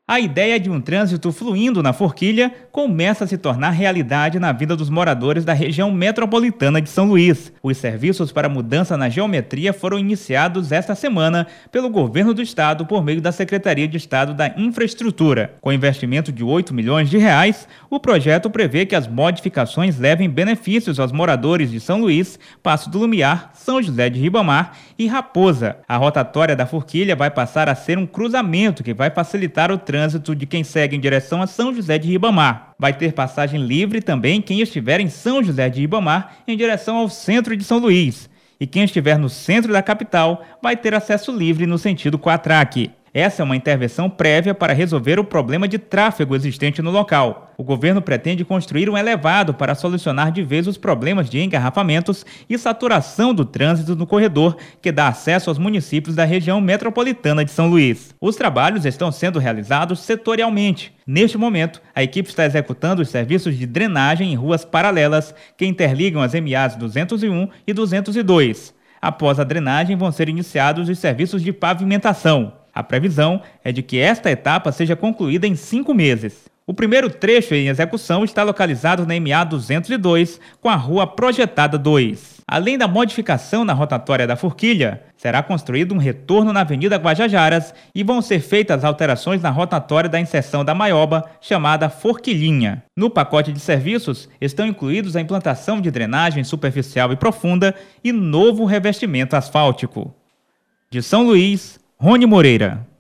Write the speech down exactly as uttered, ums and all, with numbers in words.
A ideia de um trânsito fluindo na Forquilha começa a se tornar realidade na vida dos moradores da região metropolitana de São Luís. Os serviços para mudança na geometria foram iniciados esta semana pelo governo do estado por meio da Secretaria de Estado da Infraestrutura. Com investimento de oito milhões de reais, o projeto prevê que as modificações levem benefícios aos moradores de São Luís, Passo do Lumiar, São José de Ribamar e Raposa. A rotatória da Forquilha vai passar a ser um cruzamento que vai facilitar o trânsito trânsito de quem segue em direção a São José de Ribamar. Vai ter passagem livre também quem estiver em São José de Ribamar em direção ao centro de São Luís. E quem estiver no centro da capital vai ter acesso livre no sentido Quatraque. Essa é uma intervenção prévia para resolver o problema de tráfego existente no local. O governo pretende construir um elevado para solucionar de vez os problemas de engarrafamentos e saturação do trânsito no corredor que dá acesso aos municípios da região metropolitana de São Luís. Os trabalhos estão sendo realizados setorialmente. Neste momento, a equipe está executando os serviços de drenagem em ruas paralelas que interligam as M As duzentos e um e duzentos e dois. Após a drenagem, vão ser iniciados os serviços de pavimentação. A previsão é de que esta etapa seja concluída em cinco meses. O primeiro trecho em execução está localizado na M A duzentos e dois, com a Rua Projetada dois. Além da modificação na rotatória da Forquilha, será construído um retorno na Avenida Guajajaras e vão ser feitas alterações na rotatória da inserção da Maioba, chamada Forquilhinha. No pacote de serviços estão incluídos a implantação de drenagem superficial e profunda e novo revestimento asfáltico. De São Luís, Rony Moreira.